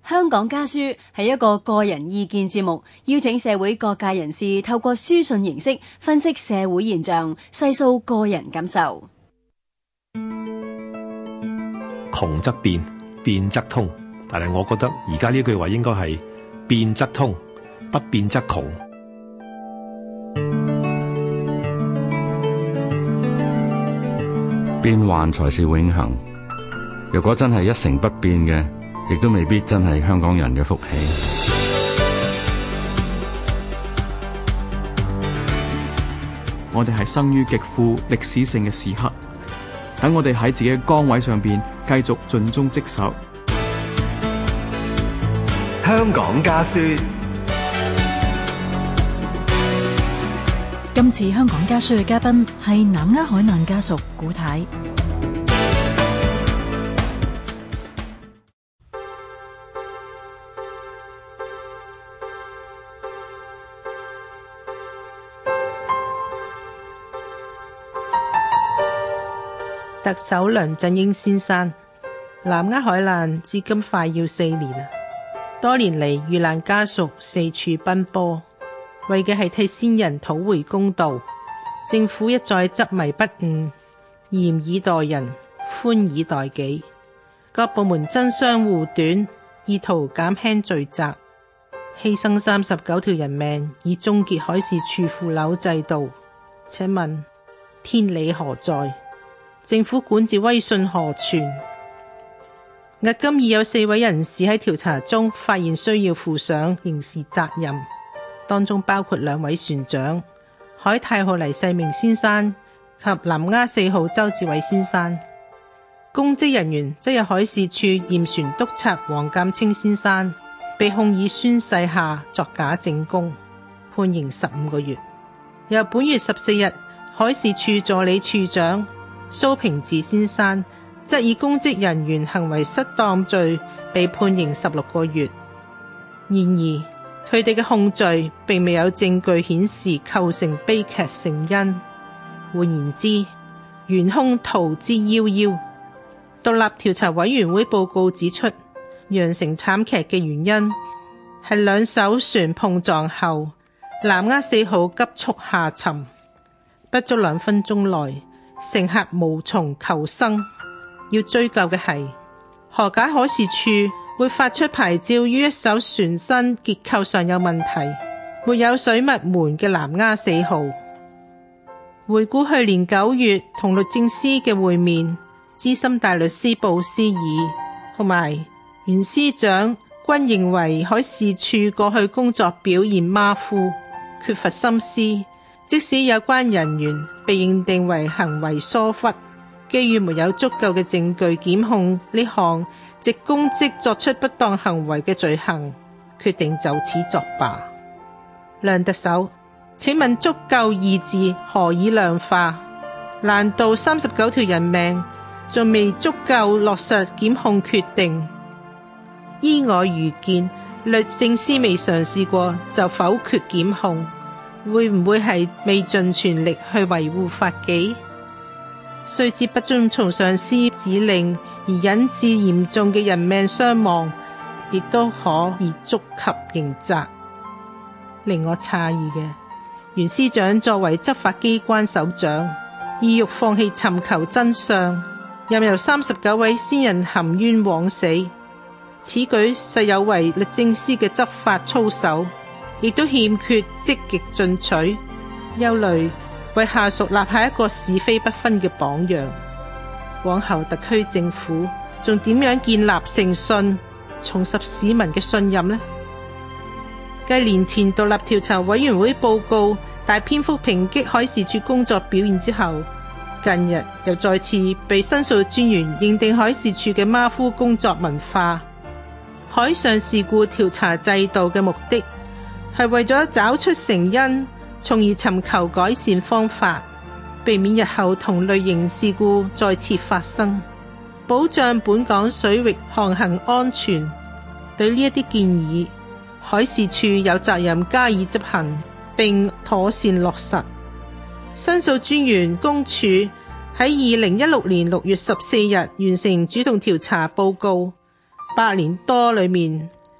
香港家書係一個個人意見節目，邀請社會各界人士透過書信形式分析社會現象，細數個人感受。 窮則變，變則通。但係我覺得而家呢句話應該係變則通，不變則窮。 變幻才是永恆。若果真係一成不變嘅，亦都未必真係香港人嘅福氣。 我哋係生於極富歷史性嘅時刻，等我哋喺自己嘅崗位上邊繼續盡忠職守。 香港家書。 今次香港家書嘅嘉賓係南丫海難家屬古太。 特首梁振英先生，南丫海難至今快要4年啦，多年嚟遇難家屬四處奔波，為嘅係替先人討回公道。政府一再執迷不悟，嚴以待人，寬以待己，各部門爭相護短，意圖減輕罪責，犧牲39條人命，以終結海事處腐朽制度。請問天理何在？政府管治威信何存？迄今已有4位人士喺調查中發現需要負上刑事責任，當中包括2位船長海泰號黎世明先生及南丫4號周志偉先生。公職人員則有海事處驗船督察黃鑑清先生被控以宣誓下作假證供，判刑15個月。由本月14日，海事處助理處長蘇平治先生則以公職人員行為失當罪被判刑16個月。然而，佢哋嘅控罪並未有證據顯示構成悲劇成因。換言之，元兇逃之夭夭。獨立調查委員會報告指出，釀成慘劇嘅原因係2艘船碰撞後，南丫4號急速下沉，不足2分鐘內，乘客無從求生。要追究嘅係，何解海事處會發出牌照於一艘船身結構上有問題、沒有水密門嘅南丫4號？回顧去年9月同律政司嘅會面，資深大律師布斯爾同埋袁司長均認為海事處過去工作表現馬虎，缺乏心思。即使有關人員被認定為行為疏忽，基於沒有足夠嘅證據檢控呢項藉公職作出不當行為嘅罪行，決定就此作罷。梁特首，請問足夠二字何以量化？難道39條人命仲未足夠落實檢控決定？依我愚見，律政司未嘗試過就否決檢控，會唔會係未盡全力去維護法紀？雖知不遵從上司指令而引致嚴重嘅人命傷亡，亦都可以觸及刑責。令我詫異嘅，袁司長作為執法機關首長，意欲放棄尋求真相，任由39位先人含冤枉死，此舉實有違律政司嘅執法操守，亦都欠缺積極進取，憂慮為下屬立下一個是非不分嘅榜樣。往後特區政府仲點樣建立誠信，重拾市民嘅信任呢？繼年前獨立調查委員會報告大篇幅抨擊海事處工作表現之後，近日又再次被申訴專員認定海事處嘅馬虎工作文化。海上事故調查制度嘅目的係為咗找出成因，從而尋求改善方法，避免日後同類型事故再次發生，保障本港水域航行安全。對呢一啲建議，海事處有責任加以執行並妥善落實。申訴專員公署喺2016年6月14日完成主動調查報告，8年多裏面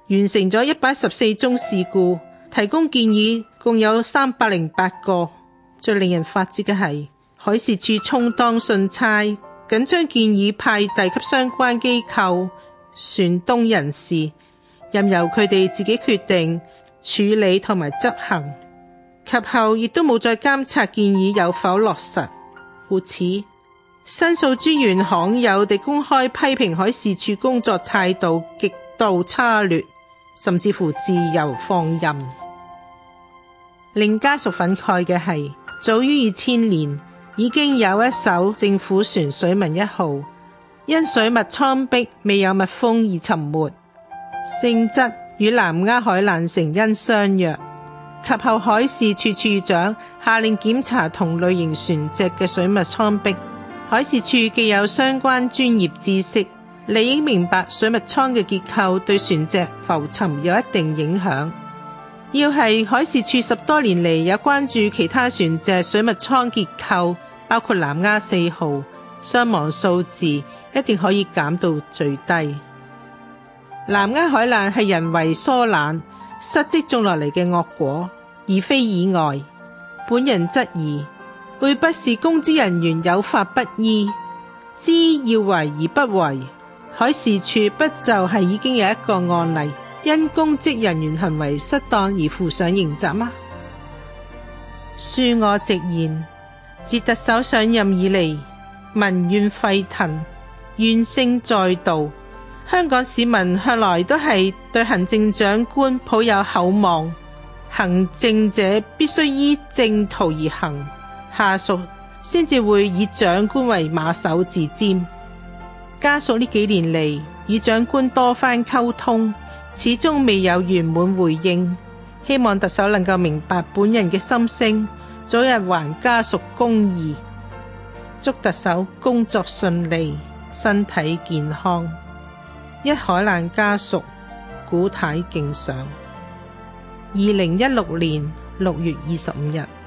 完成咗114宗事故，提供建議共有308個。最令人發指嘅係，海事處充當信差，僅將建議派遞給相關機構、船東人士，任由佢哋自己決定處理同埋執行，及後亦都冇再監察建議有否落實。故此，申訴專員罕有地公開批評海事處工作態度極度差劣，甚至乎自由放任。令家屬憤慨嘅係，早於2000年已經有一艘政府船水民1號因水密艙壁未有密封而沉沒，性質與南丫海難成因相若。及後海事處處長下令檢查同類型船隻嘅水密艙壁。海事處既有相關專業知識，理應明白水密艙嘅結構對船隻浮沉有一定影響。要係海事處10多年嚟有關注其他船隻水密艙結構，包括南丫4號，傷亡數字一定可以減到最低。南丫海難係人為疏懶失職種落嚟嘅惡果，而非意外。本人質疑，會不是公職人員有法不依，知要為而不為，海事處不就係已經有一個案例，因公職人員行為失當而負上刑責嗎？恕我直言，自特首上任以嚟，民怨沸騰，怨聲載道。香港市民向來都係對行政長官抱有厚望，行政者必須依正途而行，下屬先至會以長官為馬首是瞻。家屬呢幾年嚟與長官多番溝通，始終未有圓滿回應，希望特首能夠明白本人嘅心聲，早日還家屬公義。祝特首工作順利，身體健康。一海難家屬古太敬上。2016年6月25日。